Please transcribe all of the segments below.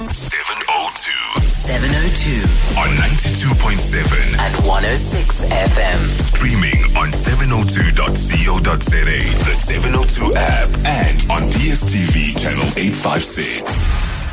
702 on 92.7 and 106 FM. Streaming on 702.co.za, the 702 app, and on DSTV channel 856.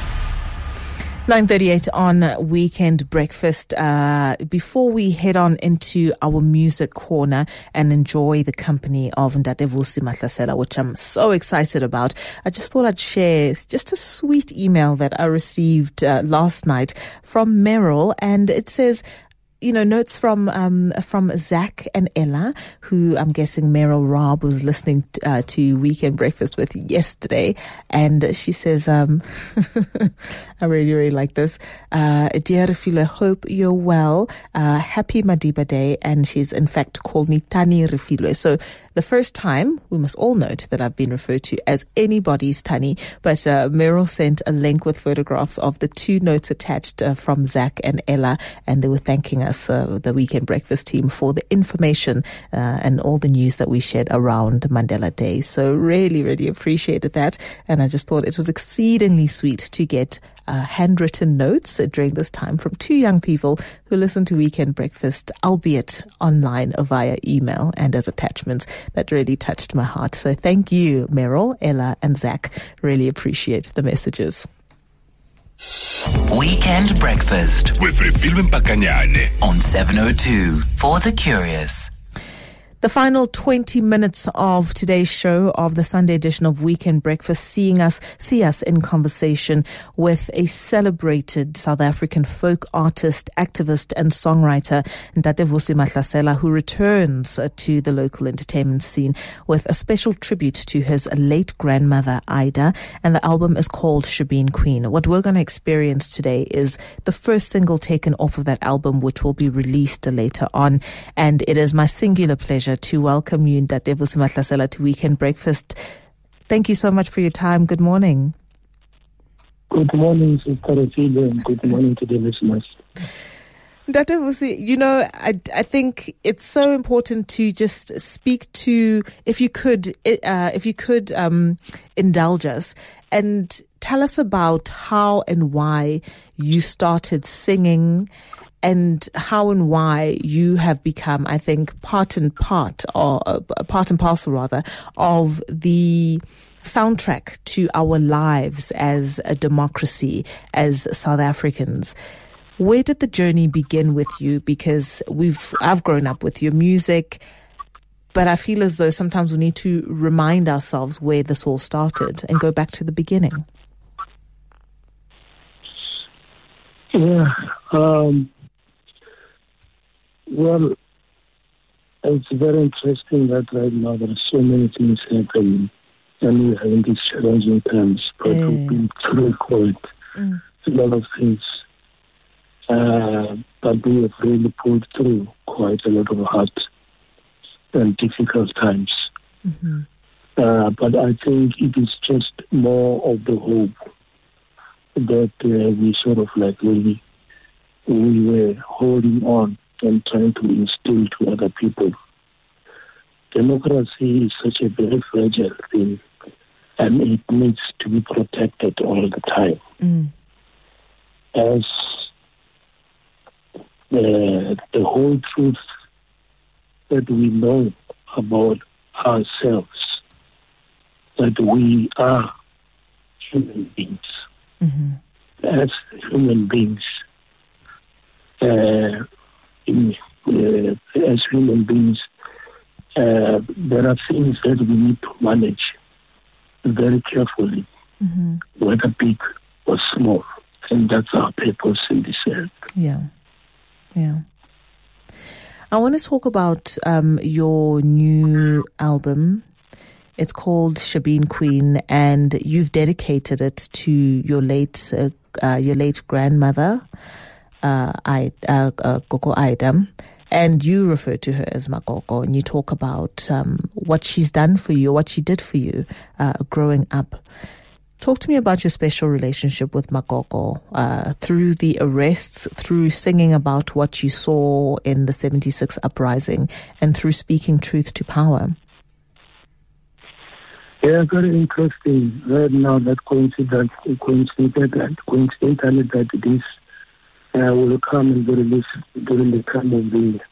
9:38 on Weekend Breakfast. Before we head on into our music corner and enjoy the company of Ntate Vusi Mahlasela, which I'm so excited about, I just thought I'd share just a sweet email that I received last night from Meryl, and it says, notes from Zach and Ella, who I'm guessing Meryl Raab was listening to Weekend Breakfast with yesterday. And she says, I really, really like this. Dear Refilwe, hope you're well. Happy Madiba Day. And she's in fact called me Tani Refilwe. So the first time, we must all note that I've been referred to as anybody's Tani, but Meryl sent a link with photographs of the two notes attached from Zach and Ella, and they were thanking us, the Weekend Breakfast team, for the information and all the news that we shared around Mandela Day. So really, really appreciated that, and I just thought it was exceedingly sweet to get handwritten notes during this time from two young people who listen to Weekend Breakfast, albeit online via email and as attachments. That really touched my heart. So thank you, Meryl, Ella, and Zach. Really appreciate the messages. Weekend Breakfast with Refilwe Mpakanyane on 702 for the curious. The final 20 minutes of today's show of the Sunday edition of Weekend Breakfast see us in conversation with a celebrated South African folk artist, activist and songwriter, Ntate Vusi Mahlasela, who returns to the local entertainment scene with a special tribute to his late grandmother, Ida, and the album is called Shebeen Queen. What we're going to experience today is the first single taken off of that album, which will be released later on, and it is my singular pleasure to welcome you, Ntate Vusi Mahlasela, to Weekend Breakfast. Thank you so much for your time. Good morning. Good morning, Sister Refilwe, and good morning to the listeners. Ntate Vusi, I think it's so important to just speak to, if you could indulge us and tell us about how and why you started singing, and how and why you have become, I think, part and parcel of the soundtrack to our lives as a democracy, as South Africans. Where did the journey begin with you? Because I've grown up with your music, but I feel as though sometimes we need to remind ourselves where this all started and go back to the beginning. Yeah. Well, it's very interesting that right now there are so many things happening, and we're having these challenging times, but we've been through quite a lot of things. But we have really pulled through quite a lot of hard and difficult times. Mm-hmm. But I think it is just more of the hope that we sort of we were holding on and trying to instill to other people. Democracy is such a very fragile thing, and it needs to be protected all the time. As the whole truth that we know about ourselves, that we are human beings. Mm-hmm. As human beings, as human beings, there are things that we need to manage very carefully, whether big or small, and that's our purpose in this earth. Yeah. I want to talk about your new album. It's called Shebeen Queen, and you've dedicated it to your late grandmother, Gogo Ida, and you refer to her as Magogo, and you talk about what she's done for you, what she did for you growing up. Talk to me about your special relationship with Magogo through the arrests, through singing about what you saw in the 76 uprising, and through speaking truth to power. Yeah, very interesting. Right now, that coincidentally that this will come and be released during the time of the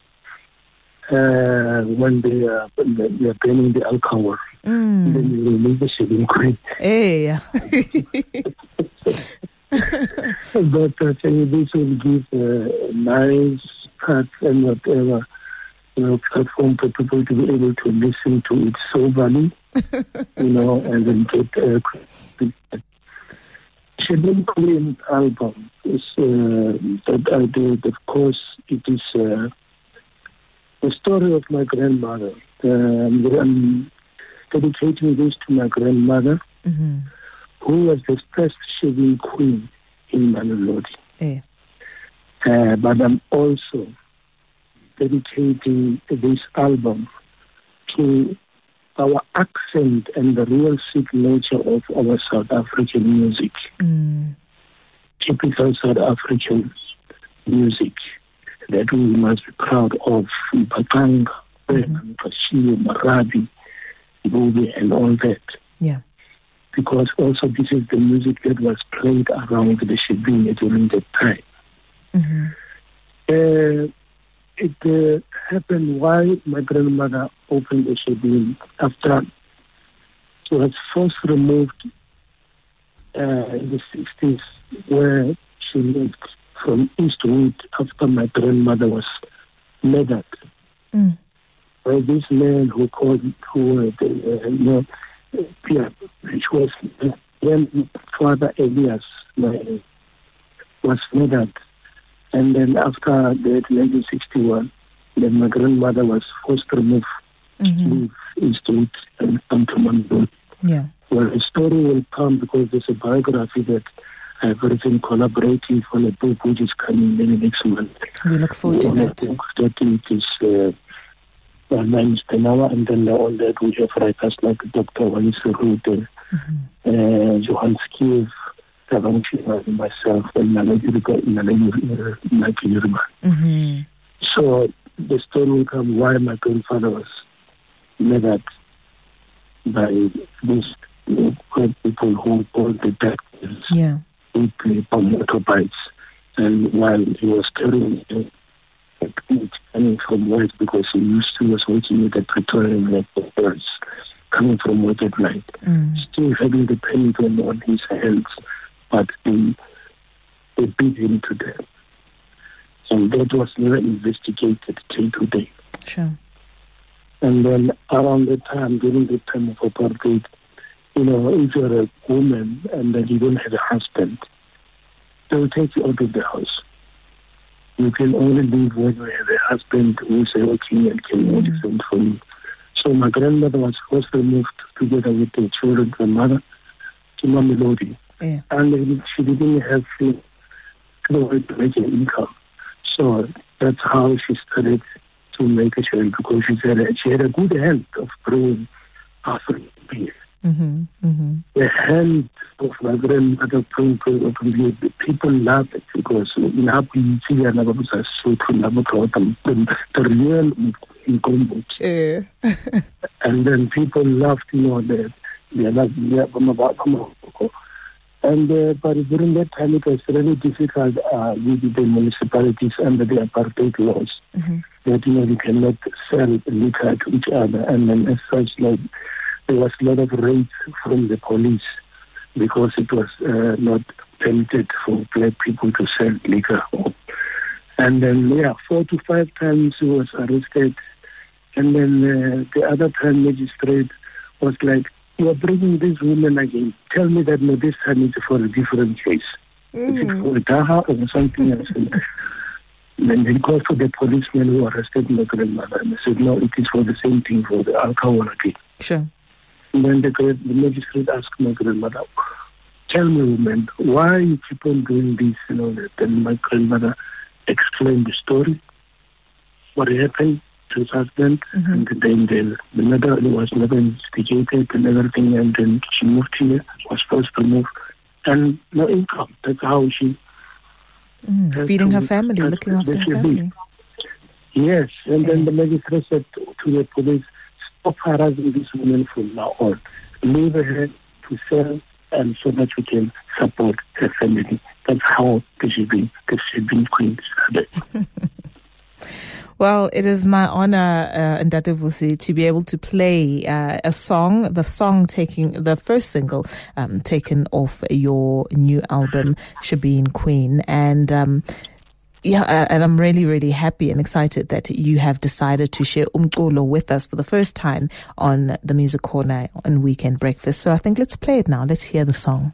when they are planning the alcohol. Then you release the Shaving Queen. Yeah. But I think this will give a nice cut and whatever, platform for people to be able to listen to it soberly, and then get Shaving Queen album is that I did. Of course, it is the story of my grandmother. I'm dedicating this to my grandmother, who was the first Shaving Queen in Mamelodi. But I'm also dedicating this album to our accent and the real signature of our South African music. Typical South African music that we must be proud of. Mpakanga, Mpashiyo, Marabi, Bobe, and all that. Yeah. Because also this is the music that was played around the Shebeen during that time. It happened while my grandmother opened the Shebeen after she was first removed in the 60s, where she lived from Eastwood after my grandmother was murdered. By this man which was grandfather Elias was murdered. And then after that, 1961, then my grandmother was forced to move to Eastwood and come to Mamelodi. Yeah. Well, the story will come because there's a biography that I've written collaborating on a book which is coming maybe next month. We look forward to that. That it is my name is Tenawa, and then on that we have writers like Dr. Walisa Rute, Johan Skiev, and myself, and So the story will come why my grandfather was murdered by these people who called the Darkness. Yeah. Who played on motorbikes, and while he was carrying coming from work, because he was working with the Pretorian Airports, coming from work at night, still having the pain on his hands, but they beat him to death. And that was never investigated till today. Sure. And then around the time, during the time of apartheid, if you're a woman and then you don't have a husband, they will take you out of the house. You can only leave when you have a husband who is working and can only send for you. So my grandmother was first removed together with the children, the mother, to Mamelodi. Yeah. And she didn't have no way to make an income. So that's how she started to make a child, because she had a good hand of growing African beer. The hand of my grandmother, people laugh at, because in Happy you see the real in and then people laughed, that they're not, and but during that time it was really difficult with the municipalities under the apartheid laws that you cannot sell liquor to each other, and then as such, like, there was a lot of raids from the police because it was not permitted for black people to sell liquor. And then 4 to 5 times he was arrested, and then the other time magistrate was like, "You are bringing this woman again. Tell me that no, this time it's for a different case. Is it for a Daha or something else?" And then they called for the policeman who arrested my grandmother, and they said, "No, it is for the same thing, for the alcohol again." Sure. And then the magistrate asked my grandmother, "Tell me, woman, why you keep on doing this?" Then my grandmother explained the story, what happened to his husband, and then the matter was never investigated and everything, and then she moved here, was supposed to move, and no income. That's how she... feeding her family, looking after her family. Yes, and then the magistrate said to the police, "Stop harassing this woman from now on. leave her to sell, and so that we can support her family. That's how the Shebeen Queen started. Well, it is my honor, Ndate Vusi, to be able to play the first single taken off your new album, Shebeen Queen. And and I'm really, really happy and excited that you have decided to share Umculo with us for the first time on the Music Corner on Weekend Breakfast. So I think let's play it now. Let's hear the song.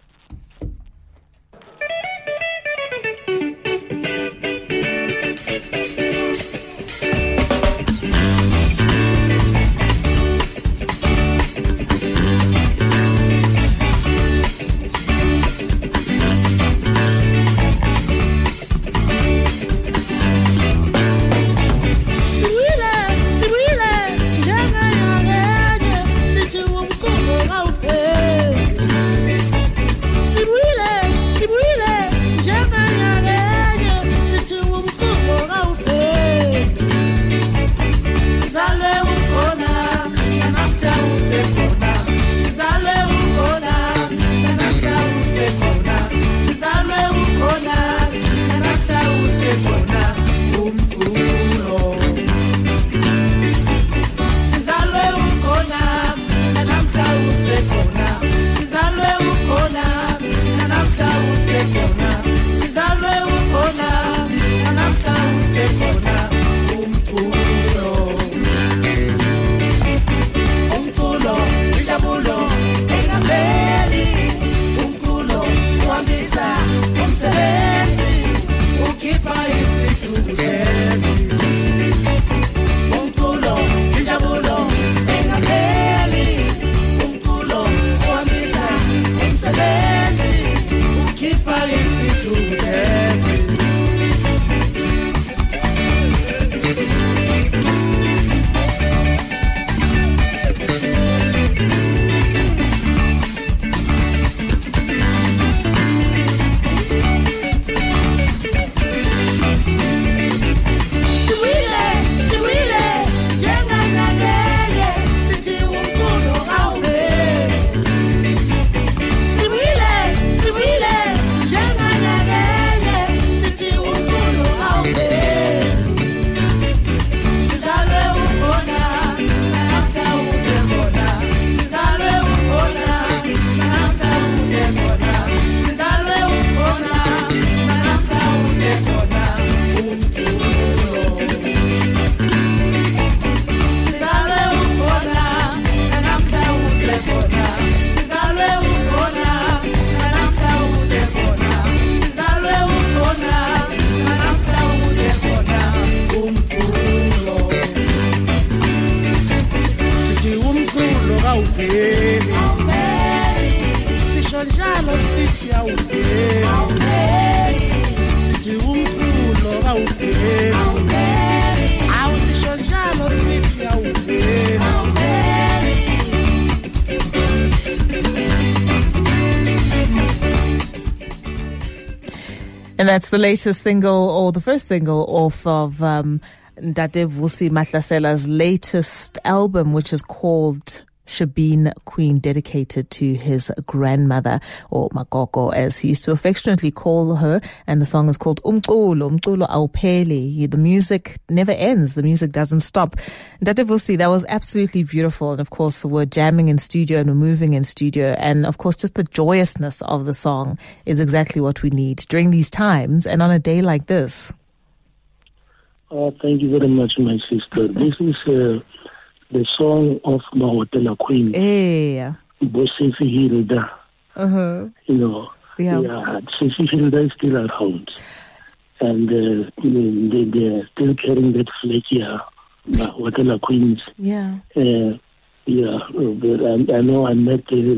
And that's the latest single, or the first single off of Ndate Vusi Mahlasela's latest album, which is called Shebeen Queen, dedicated to his grandmother, or Makoko as he used to affectionately call her. And the song is called Umculo Awupheli. The music never ends. The music doesn't stop. Ndate Vusi, that was absolutely beautiful. And of course, we're jamming in studio and we're moving in studio. And of course, just the joyousness of the song is exactly what we need during these times and on a day like this. Thank you very much, my sister. This is the song of Mahotela Queen. Yeah. Bosefi Hilda. You know, Sefi Hilda is still around. And they're still carrying that flag here, Mahotela Queens. Yeah. But I know I met her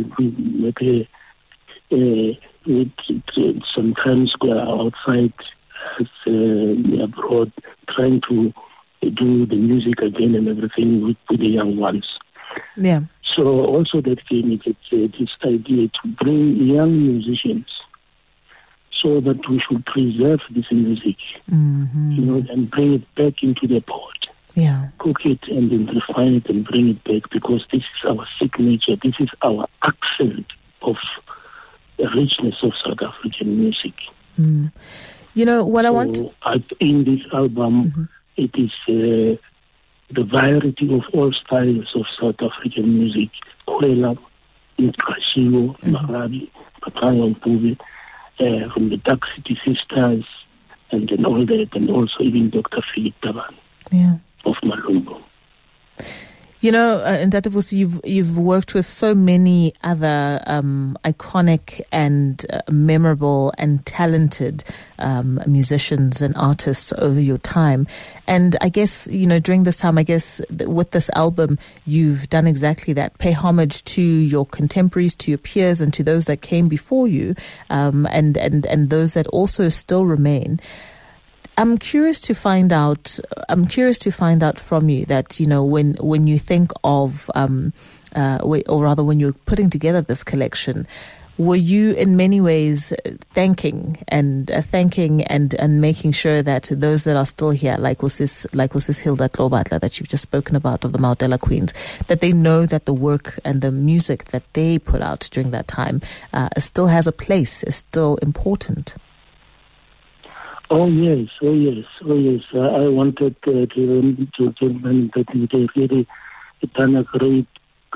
sometimes outside abroad, trying to do the music again and everything with the young ones. Yeah. So also that came with this idea to bring young musicians so that we should preserve this music, you know, and bring it back into the pot. cook it and then refine it and bring it back, because this is our signature. This is our accent of the richness of South African music. You know what I want in this album, it is the variety of all styles of South African music. Kwela, Nkashiwo, Marabi, Patanga Mpube, from the Dark City Sisters, and then all that, and also even Dr. Philip Taban of Malumbo. You know, Ntate Vusi, you've worked with so many other iconic and memorable and talented musicians and artists over your time. And I guess, you know, during this time, I guess with this album, you've done exactly that. Pay homage to your contemporaries, to your peers, and to those that came before you, and those that also still remain. I'm curious to find out from you that, you know, when you think of, or rather when you're putting together this collection, were you in many ways thanking and making sure that those that are still here, like was this Hilda Klobatla that you've just spoken about of the Maudela Queens, that they know that the work and the music that they put out during that time still has a place, is still important? Oh yes. I wanted to mention that they really done a great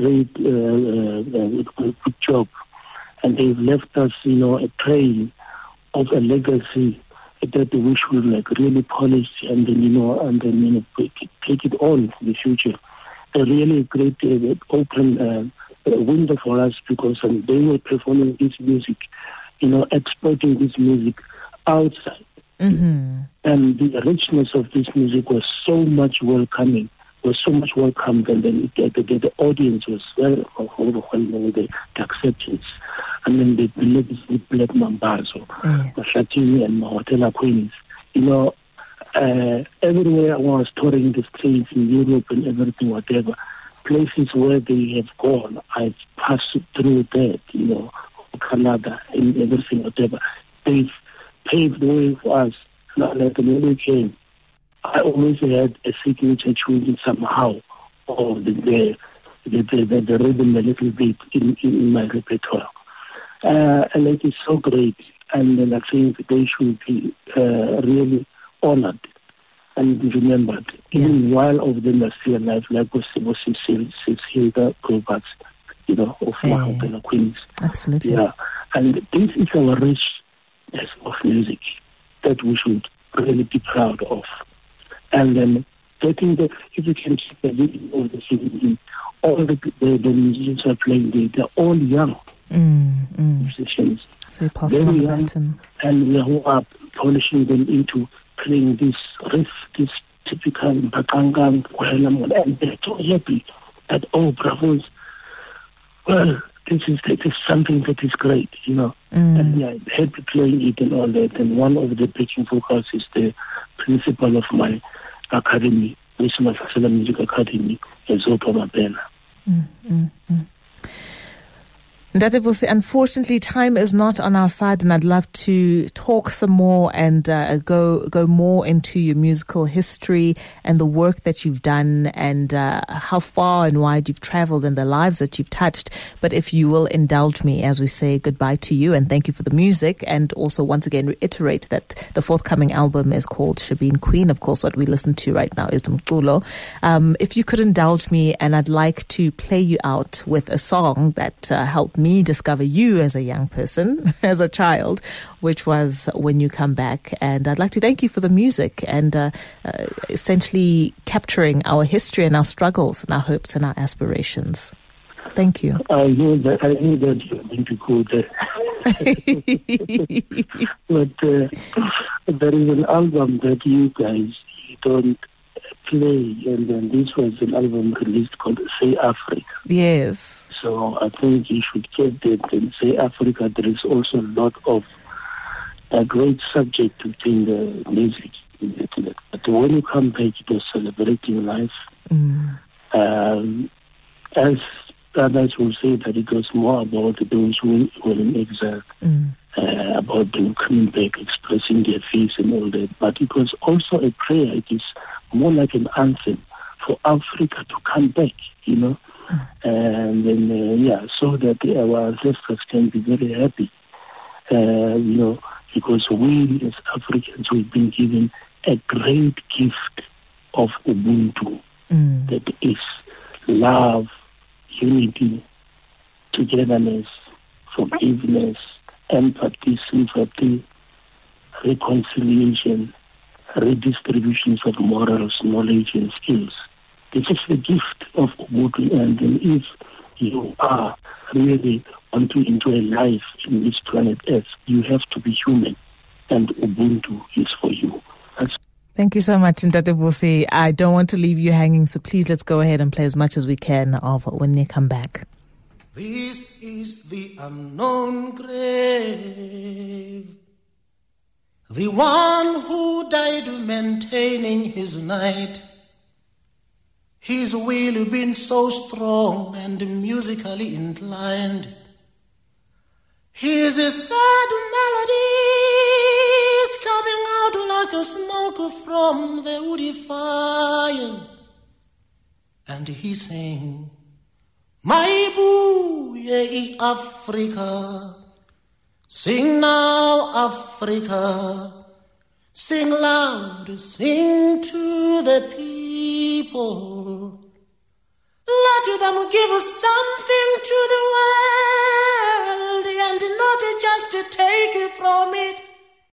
good job, and they've left us, you know, a trail of a legacy that we should like really polish and then take it on in the future. A really great open window for us, because they were performing this music, you know, exporting this music outside. And the richness of this music was so much welcomed, and then the audience was very overwhelming with the acceptance. And then the legacy Black Mambazo, Mashatini and Maudela Queens. You know, everywhere I was touring the streets in Europe and everything, whatever, places where they have gone, I've passed through that, you know, Canada and everything, whatever. They've paved the way for us. Like when we came, I always had a signature tune somehow, or the rhythm a little bit in my repertoire, and it is so great. And then I think they should be really honored and remembered, even while of them are still alive, like was Hilda Klobatla, you know, of Maudela Queens. Absolutely. Yeah, and this is our richness of music that we should really be proud of. And then getting if you can check the video of the CD, all the musicians are playing, they're all young musicians. So you pass on the baton. And we are polishing them into playing this riff, this typical Mpakanga, and they're so happy that, oh, bravos, well, this is something that is great, you know. And yeah, happy playing it and all that. And one of the backing vocals is the principal of my academy, Mahlahlasela Music Academy, Zopho Mabena. Ntate Vusi, unfortunately, time is not on our side, and I'd love to talk some more and go more into your musical history and the work that you've done and how far and wide you've traveled and the lives that you've touched. But if you will indulge me as we say goodbye to you and thank you for the music, and also once again reiterate that the forthcoming album is called Shebeen Queen. Of course, what we listen to right now is Mculo. If you could indulge me, and I'd like to play you out with a song that helped me discover you as a young person, as a child, which was When You Come Back. And I'd like to thank you for the music and essentially capturing our history and our struggles and our hopes and our aspirations. Thank you. I knew that you were going to go there. But there is an album that you guys don't play, and then this was an album released called Say Africa. Yes. So I think you should get that and Say Africa. There is also a lot of a great subject within the music. But When You Come Back, it was celebrating life. As others will say that it was more about those who were in exile. about them coming back, expressing their faith and all that. But it was also a prayer. It is more like an anthem for Africa to come back, you know. And then, so that our ancestors can be very happy, you know, because we as Africans, we've been given a great gift of Ubuntu, that is love, unity, togetherness, forgiveness, empathy, sympathy, reconciliation, redistributions of morals, knowledge, and skills. This is the gift of Ubuntu, and if you are really want to enjoy life in this planet Earth, you have to be human, and Ubuntu is for you. Thank you so much, Ntate Vusi. I don't want to leave you hanging, so please let's go ahead and play as much as we can of When They Come Back. This is the unknown grave, the one who died maintaining his night. His will been so strong and musically inclined. His sad melodies coming out like a smoke from the woody fire. And he sang, "My boo, ye Africa, sing now, Africa, sing loud, sing to the people. Let them give something to the world, and not just to take from it.